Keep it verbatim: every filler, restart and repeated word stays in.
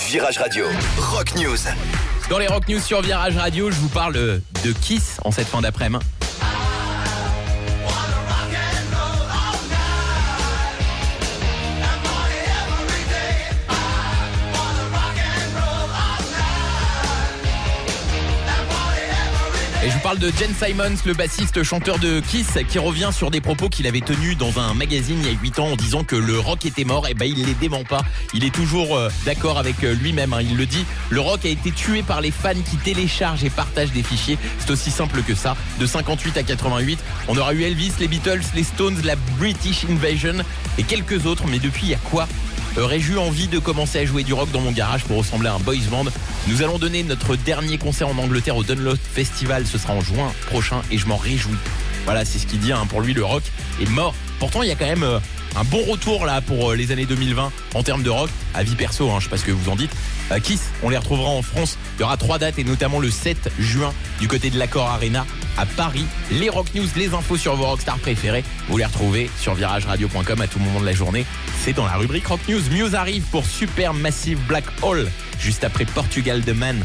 Virage Radio, Rock News. Dans les Rock News sur Virage Radio, je vous parle de Kiss en cette fin d'après-midi. Et je vous parle de Gene Simmons, le bassiste chanteur de Kiss, qui revient sur des propos qu'il avait tenus dans un magazine il y a huit ans en disant que le rock était mort. Et ben il les dément pas. Il est toujours euh, d'accord avec lui-même. Hein. Il le dit. Le rock a été tué par les fans qui téléchargent et partagent des fichiers. C'est aussi simple que ça. De cinquante-huit à quatre-vingt-huit, on aura eu Elvis, les Beatles, les Stones, la British Invasion et quelques autres. Mais depuis, il y a quoi ? Aurais-je eu envie de commencer à jouer du rock dans mon garage pour ressembler à un boys band ? Nous allons donner notre dernier concert en Angleterre au Dunlop Festival. Ce sera en juin prochain et je m'en réjouis. Voilà, c'est ce qu'il dit. Hein. Pour lui, le rock est mort. Pourtant, il y a quand même euh, un bon retour là pour euh, les années deux mille vingt en termes de rock. À vie perso, hein, je sais pas ce que vous en dites. Euh, Kiss, on les retrouvera en France. Il y aura trois dates et notamment le sept juin du côté de l'Accor Arena à Paris. Les Rock News, les infos sur vos rockstars préférés, vous les retrouvez sur virage radio point com à tout moment de la journée. C'est dans la rubrique Rock News. Muse arrive pour Supermassive Black Hole juste après Portugal The Man.